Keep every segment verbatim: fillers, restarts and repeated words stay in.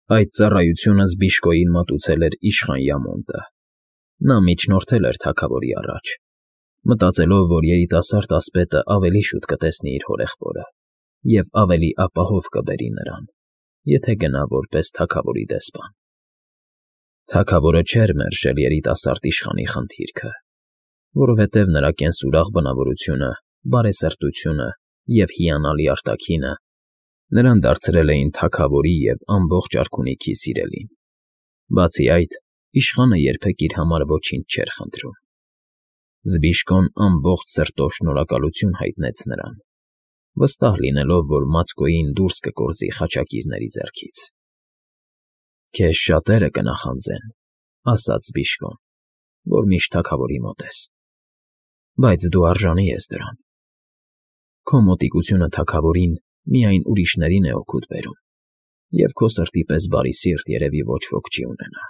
Այդ ծառայությունը Զբիշկոյին մատուցել էր իշխան Յամոնտը։ Նա միջնորդել էր թագավորի առաջ, մտածելով, որ երիտասարդ ասպետը ավելի շուտ կտեսնի իր հորեղբորը և ավելի ապահով կբերի նրան, եթե գնա որպես թագավորի դեսպան։ Թագավորը չէր մերժել երիտասարդ իշխանի խնդիրքը, որովհետև նրա կենսուրախ բնավորությունը, բարեսրտությունը և հիանալի արտաքինը նրան դարձրել էին թագավորի և ամբողջ արքունիքի սիրելին։ Բացի այդ, իշխանը երբեք իր համար ոչինչ չէր խնդրում։ Զբիշկոն ամբողջ սրտով շնորհակալություն հայտնեց նրան, վստահ լինելով, որ Մացկոյին դուրս կկորզի խաչակիրների ձեռքից։ «Քեզ շատերը կնախանձեն,֊ ասաց Զբիշկոն,֊ որ միշտ թագավորի մոտ ես, բայց դու արժանի ես դրան։ Քո մոտիկությունը թագավորին միայն ուրիշներին է օգուտ բերում, և քո սրտի պես բարի սիրտ երևի ոչ ոք չի ունենա»։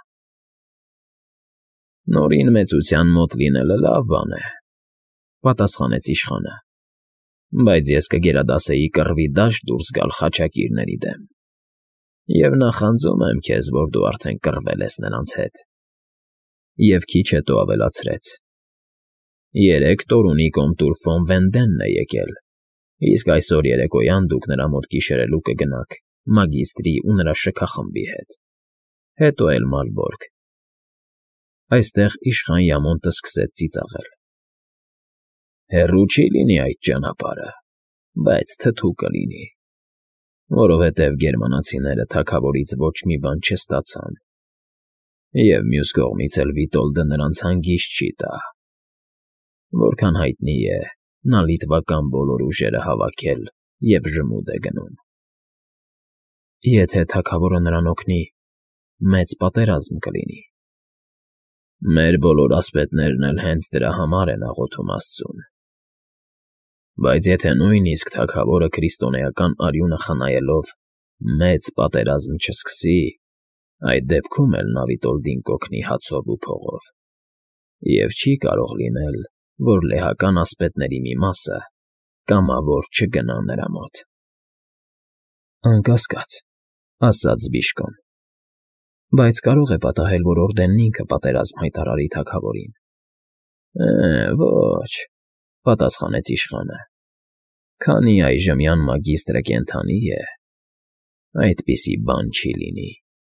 «Նորին մեծության մոտ լինելը լավ բան է,֊ պատասխանեց իշխանը,֊ բայց ես կգերադասեի կռվի դաշտ դուրս գալ խաչակիրների դեմ, և նախանձում եմ քեզ, որ դու արդեն կռվել ես նրանց հետ»։ Եվ քիչ հետո ավելացրեց. «Երեկ Տորունի կոմտուր Ֆոն Վենդենն է եկել, իսկ այսօր երեկոյան դուք նրա մոտ գիշերելու կգնաք մագիստրի ու նրա շքախմբի հետ, հետո էլ Մալբորգ»։ Այստեղ իշխան Յամոնտը սկսեց ծիծաղել։ «Հեռու չի լինի այդ ճանապարհը, բայց թթու կլինի, որովհետև գերմանացիները թագավորից ոչ մի բան չստացան, և մյուս կողմից էլ Վիտոլդը նրանց հանգիստ չի տա։ Որքան հայտնի է, նա լիտվական բոլոր ուժերը հավաքել և ժմուդ է գնում»։ «Եթե թագավորը նրան օգնի, մեծ պատերազմ կլինի»։ «Մեր բոլոր ասպետներն էլ հենց դրա համար են աղոթում աստծուն։ Բայց եթե նույնիսկ թագավորը քրիստոնեական արյունը խնայելով մեծ պատերազմ չսկսի, այդ դեպքում էլ նա Վիտոլդին կօգնի հացով ու փողով, և չի կարող լինել, որ լեհական ասպետների մի մասը կամավոր չգնա նրա մոտ»։ «Անկասկած,֊ ասաց Զբիշկոն,֊ բայց կարող է պատահել, որ օրդենն ինքը պատերազմ հայտարարի թագավորին»։ «Է՛, ոչ,֊ պատասխանեց իշխանը,֊ քանի այժմյան մագիստրը կենդանի է, այդպիսի բան չի լինի»։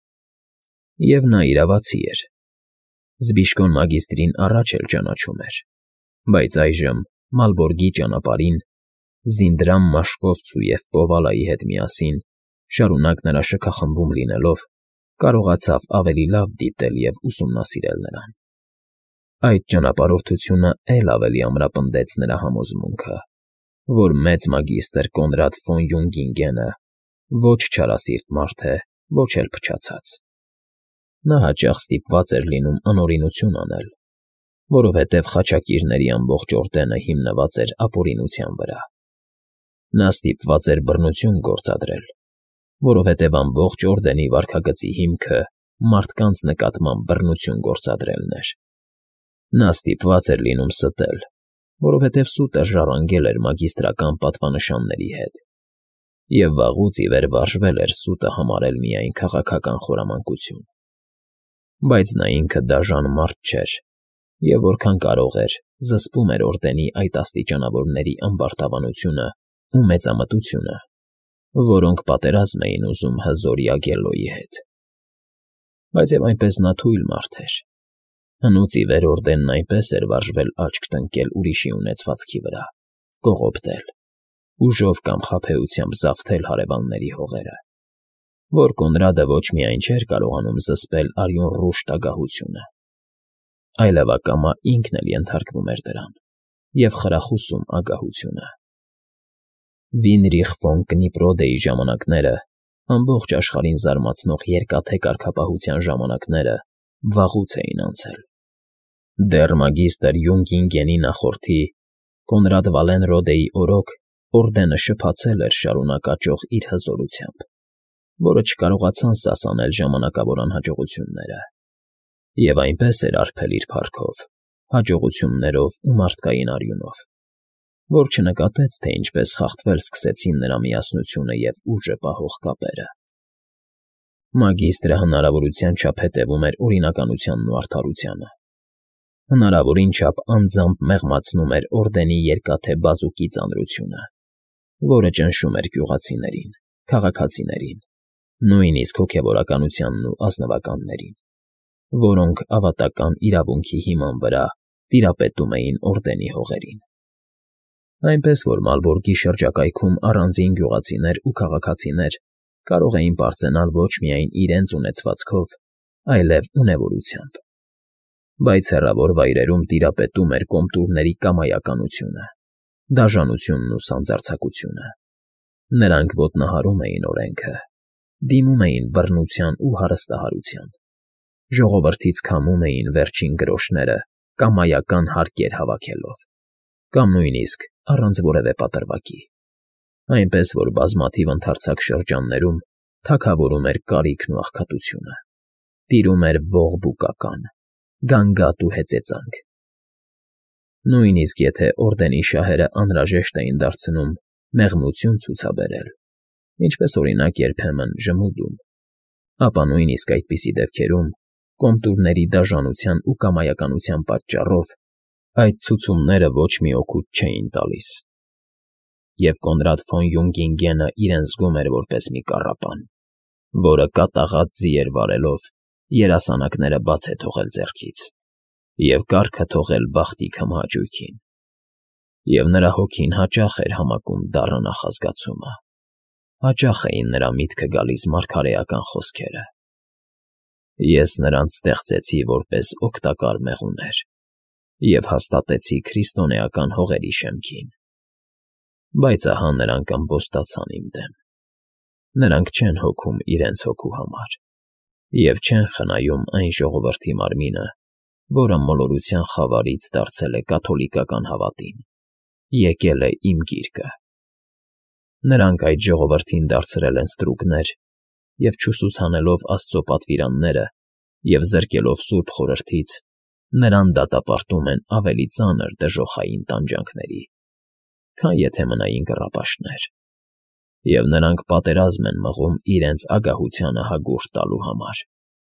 Եվ նա իրավացի էր։ Զբիշկոն մագիստրին առաջ էլ ճանաչում էր, բայց այժմ Մալբորգի ճանապարհին, Զինդրամ Մաշկովցու և Պովալայի հետ միասին, շարունակ նրա շքախմբում լինելով, կարողացավ ավելի լավ դիտել և ուսումնասիրել նրան։ Այդ ճանապարհորդությունը էլ ավելի ամրապնդեց նրա համոզմունքը, որ մեծ մագիստր Կոնրադ ֆոն Յունգինգենը ոչ չարասիրտ մարդ է, ոչ էլ փչացած։ Նա հաճախ ստիպված էր լինում անօրինություն անել, որովհետև խաչակիրների ամբողջ օրդենը հիմնված էր ապօրինության վրա։ Նա ստիպված էր բռնություն գործադրել, որովհետև ամբողջ օրդենի վարքագծի հիմքը մարդկանց նկատմամբ բռնություն գործադրելն էր։ Նա ստիպված էր լինում ստել, որովհետև սուտը ժառանգել էր մագիստրական պատվանշանների հետ, և վաղուց ի վեր վարժվել էր սուտը համարել միայն քաղաքական խորամանկություն։ Բայց նա ինքը դաժան մարդ չէր, և որքան կարող էր, զսպում էր օրդենի այդ աստիճանավորների ամբարտավանությունը ու մեծամտությունը, որոնք պատերազմ էին ուզում հզոր Յագելլոյի հետ։ Բայց և այնպես նա թույլ մարդ էր։ Հնուց ի վեր օրդենն այնպես էր վարժվել աչք տնկել ուրիշի ունեցվածքի վրա, կողոպտել, ուժով կամ խաբեությամբ զավթել հարևանների հողերը, որ Կոնրադը ոչ միայն չէր կարողանում զսպել արյունռուշ տագահությունը, այլև ակամա ինքն էլ ենթարկվում էր դրան և խրախուսում ագահությունը։ Վինրիխ ֆոն Կնիպրոդեի ժամանակները, ամբողջ աշխարհին զարմացնող երկաթե կարգապահության ժամանակները վաղուց էին անցել։ Դեռ մագիստր Յունգինգենի նախորդի՝ Կոնրադ Վալենրոդեի օրոք օրդենը շփացել էր շարունակ աճող իր հզորությամբ, որը չկարողացան սասանել ժամանակավոր անհաջողությունները, և այնպես էր արբել իր փառքով, հաջողություններով ու մարդկային արյունով, որ չնկատեց, թե ինչպես խախտվել սկսեցին նրա միասնությունը և ուժը պահող կապերը։ Մագիստրը հնարավորության չափ հետևում էր օրինականությանն ու արդարությանը։ Հնարավորին չափ անձամբ մեղմացնում էր օրդենի երկաթե բազուկի ծանրությունը, որը ճնշում էր գյուղացիներին, քաղաքացիներին, նույնիսկ հոգևորականությանն ու ազնվականներին, որոնք ավատական իրավունքի հիման վրա տիրապետում էին օրդենի հողերին։ Այնպես որ Մալբորգի շրջակայքում առանձին գյուղացիներ ու քաղաքացիներ կարող էին պարծենալ ոչ միայն իրենց ունեցվածքով, այլև ունևորությամբ, բայց հեռավոր վայրերում տիրապետում էր կոմտուրների կամայականությունը, դաժանությունն ու սանձարձակությունը։ Նրանք ոտնահարում էին օրենքը, դիմում էին բռնության ու հարստահարության, ժողովրդից քամում էին վերջին գրոշները կամայական հարկեր հավաքելով, կամ նույնիսկ առանց որևէ պատրվակի, այնպես որ բազմաթիվ ընդարձակ շրջաններում թագավորում էր կարիքն ու աղքատությունը, տիրում էր ողբուկական, գանգատ ու հեծեծանք։ Նույնիսկ եթե օրդենի շահերը անհրաժեշտ էին դարձնում մեղմություն ցուցաբերել, ինչպես օրինակ երբեմն ժմուդում, ապա նույնիսկ այդպիսի դեպքերում կոմտուրների դաժանության ու կամայականության պատճառով այդ ցուցումները ոչ մի օգուտ չէին տալիս, և Կոնրադ ֆոն Յունգինգենը իրեն զգում էր որպես մի կառապան, որը կատաղած ձիեր վարելով երասանակները բաց է թողել ձեռքից և կառքը թողել բախտի քմահաճույքին, և նրա հոգին հաճախ էր համակում դառը նախազգացումը, հաճախ էին նրա միտքը գալիս մարգարեական խոսքերը. «Ես նրանց ստեղծեցի որպես օգտակար մեղուներ և հաստատեցի քրիստոնեական հողերի շեմքին, բայց ահա նրանք ըմբոստացան իմ դեմ, նրանք չեն հոգում իրենց հոգու համար և չեն խնայում այն ժողովրդի մարմինը, որը մոլորության խավարից դարձել է կաթոլիկական հավատին, եկել է իմ գիրկը։ Նրանք այդ ժողովրդին դարձրել են ստրուկներ և չուսուցանելով Աստծո պատվիրանները և զրկելով Սուրբ Խորհրդից, նրան դատապարտում են ավելի ծանր դժոխային տանջանքների, քան եթե մնային կռապաշտներ, և նրանք պատերազմ են մղում իրենց ագահությանը հագուրդ տալու համար։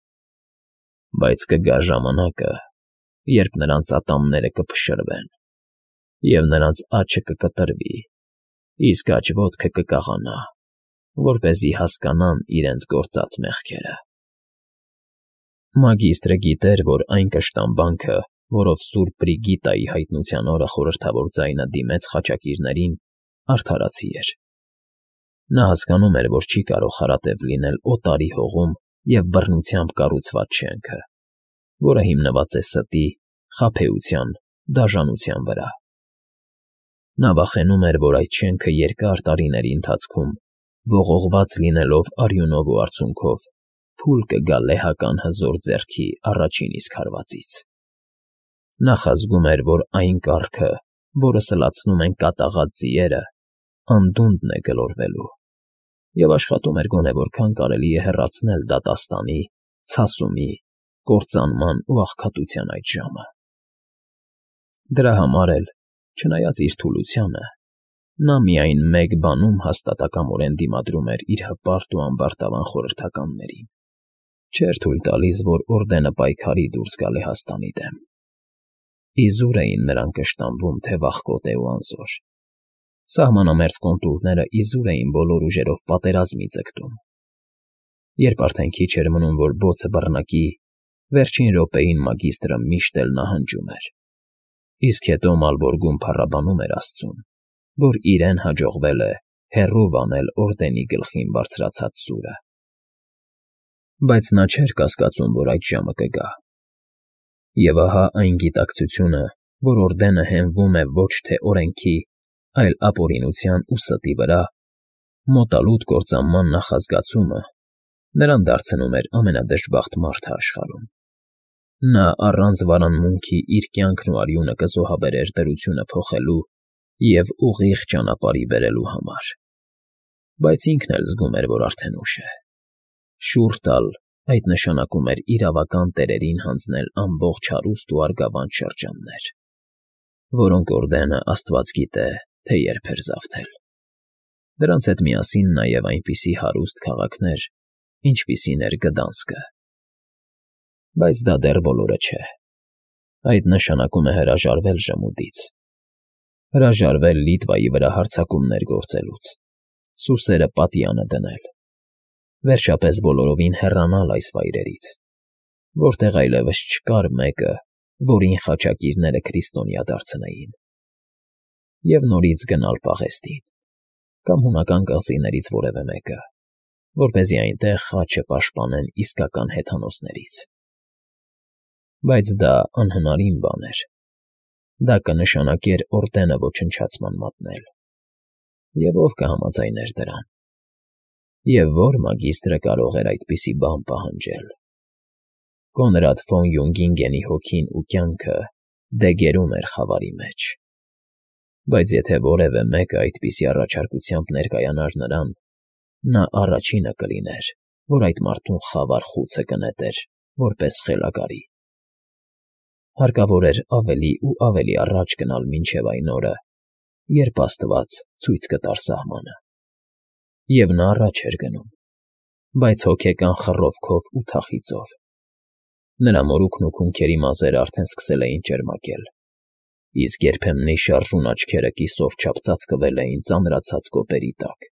Բայց կգա ժամանակը, երբ նրանց ատամները կփշրվեն, և նրանց աջը կկտրվի, իսկ աջ ոտքը կկաղանա, որպեսզի հասկանան իրենց գործած մեղքերը»։ Մագիստրը գիտեր, որ այն կշտամբանքը, որով Սուրբ Բրիգիտայի հայտնության օրը խորհրդավոր ձայնը դիմեց խաչակիրներին, արդարացի էր։ Նա հասկանում էր, որ չի կարող հարատև լինել օտարի հողում և բռնությամբ կառուցված շենքը, որը հիմնված է ստի, խաբեության, դաժանության վրա։ Նա վախենում էր, որ այդ շենքը երկար տարիների ընթացքում, ողողված լինելով արյունով ու արցունքով, փուլ կգա լեհական հզոր ձեռքի առաջին իսկ հարվածից։ Նախազգում էր, որ այն կառքը, որը սլացնում են կատաղած ձիերը, անդունդն է գլորվելու, և աշխատում էր գոնե որքան կարելի է հեռացնել դատաստանի, ցասումի, կործանման ու աղքատության այդ ժամը։ Դրա համար էլ, չնայած իր թուլությանը, նա միայն մեկ բանում հաստատակամորեն դիմադրում էր իր հպարտ ու ամբարտավան խորհրդականներին. չէր թույլ տալիս, որ օրդենը պայքարի դուրս գա Լեհաստանի դեմ։ Իզուր էին նրանք կշտամբում, թե վախկոտ է ու անզոր։ Սահմանամերձ կոնտուրները իզուր էին բոլոր ուժերով պատերազմի ձգտում։ Երբ արդեն քիչ էր մնում, որ բոցը բռնակի, վերջին րոպեին մագիստրը միշտ էլ նահանջում էր, իսկ հետո Մալբորգում փառաբանում էր Աստծուն, որ իրեն հաջողվել է հեռու վանել օրդենի գլխին բարձրացած սուրը։ Բայց նա չէր կասկածում, որ այդ ժամը կգա։ Եվ ահա այն գիտակցությունը, որ օրդենը հենվում է ոչ թե օրենքի, այլ ապօրինության ու ստի վրա, մոտալուտ կործանման նախազգացումը նրան դարձնում էր ամենադժբախտ մարդը աշխարհում։ Նա առանց վարանմունքի իր կյանքն ու արյունը կզոհաբերեր դրությունը փոխելու և ուղիղ ճանապարհի բերելու համար։ Բայց ինքն էլ զգում էր, որ արդեն ուշ է։ Շուռ տալ այդ նշանակում էր իրավական տերերին հանձնել ամբողջ հարուստ ու արգավանդ շրջաններ, որոնք օրդենը աստված գիտե, թե երբ էր զավթել։ Դրանց հետ միասին նաև այնպիսի հարուստ քաղաքներ, ինչպիսին էր Գդանսկը։ Բայց դա դեռ բոլորը չէ։ Այդ նշանակում է հրաժարվել ժմուդից, հրաժարվել Լիտվայի վրա հարձակումներ գործելուց, սուսերը պատյանը դնել, վերջապես բոլորովին հեռանալ այս վայրերից, որտեղ այլևս չկար մեկը, որին խաչակիրները քրիստոնյա դարձնեին, և նորից գնալ Պաղեստին կամ հունական կղզիներից որևէ մեկը, որպեսզի այնտեղ խաչը պաշտպանեն իսկական հեթանոսներից։ Բայց դա անհնարին բան էր։ Դա կնշանակեր օրդենը ոչնչացման մատնել։ Եվ ով կհամաձայներ դրան։ Եվ ո՞ր մագիստրը կարող էր այդպիսի բան պահանջել։ Կոնրադ ֆոն Յունգինգենի հոգին ու կյանքը դեգերում էր խավարի մեջ։ Բայց եթե որևէ մեկը այդպիսի առաջարկությամբ ներկայանար նրան, նա առաջինը կլիներ, որ այդ մարդուն խավար խուցը կնետեր, որպես խելագարի։ Հարկավոր էր ավելի ու ավելի առաջ գնալ մինչև այն օրը, երբ Աստված ցույց կտար սահմանը։ Եվ նա առաջ էր գնում, բայց հոգեկան խռովքով ու թախիծով։ Նրա մորուքն ու քունքերի մազերը արդեն սկսել էին ճերմակել, իսկ երբեմնի շարժուն աչքերը կիսով չափ ծածկվել էին ծանրացած կոպերի տակ։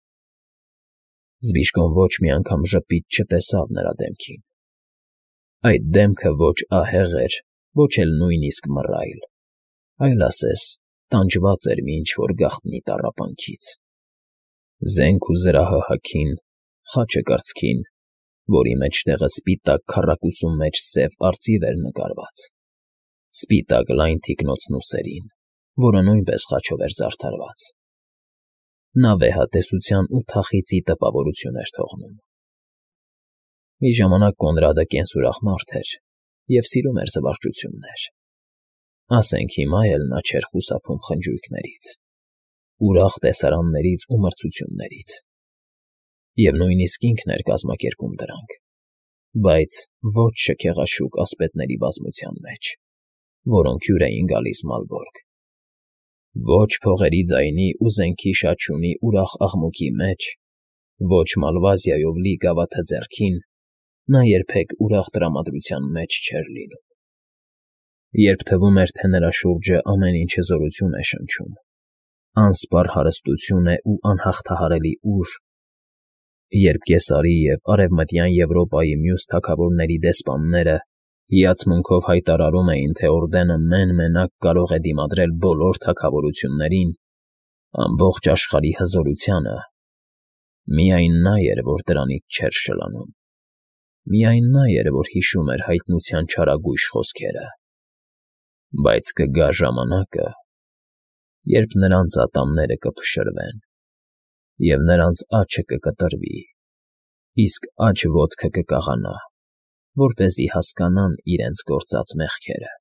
Զբիշկոն ոչ մի անգամ ժպիտ չտեսավ նրա դեմքին։ Այդ դեմքը ոչ ահեղ էր, ոչ էլ նույնիսկ մռայլ, այլ ասես տանջված էր մի ինչ֊որ գաղտնի տառապանքից։ Զենք ու զրահը հագին, խաչը կրծքին, որի մեջտեղը սպիտակ քառակուսու մեջ սև արծիվ էր նկարված, սպիտակ լայն թիկնոցն ուսերին, որը նույնպես խաչով էր զարդարված։ Նա վեհատեսության ու թախիծի տպավորություն էր թողնում։ Մի ժամանակ Կոնրադը կենսուրախ մարդ էր և սիրում էր զվարճություններ։ Ասենք հիմա էլ նա չէր խուսափում խնջույքներից, ուրախ տեսարաններից ու մրցություններից, և նույնիսկ ինքն էր կազմակերպում դրանք, բայց ոչ շքեղաշուկ ասպետների բազմության մեջ, որոնք հյուր էին գալիս Մալբորգ, ոչ փողերի ձայնի ու զենքի շաչյունի ուրախ աղմուկի մեջ, ոչ Մալվազիայով լի գավաթը ձեռքին, նա երբեք ուրախ տրամադրության մեջ չէր լինում։ Երբ թվում էր, թե նրա շուրջը ամեն ինչը զորություն է շնչում, անսպառ հարստություն է ու անհաղթահարելի ուժ, երբ Կեսարի և Արևմտյան Եվրոպայի մյուս թագավորների դեսպանները հիացմունքով հայտարարում էին, թե օրդենը մեն֊մենակ կարող է դիմադրել բոլոր թագավորություններին, ամբողջ աշխարհի հզորությանը, միայն նա էր, որ դրանից չէր շլանում, միայն նա էր, որ հիշում էր հայտնության չարագույժ խոսքերը։ Բայց կգա ժամանակը, երբ նրանց ատամները կփշրվեն, և նրանց աջը կկտրվի, իսկ աջ ոտքը կկաղանա, որպեսզի հասկանան իրենց գործած մեղքերը։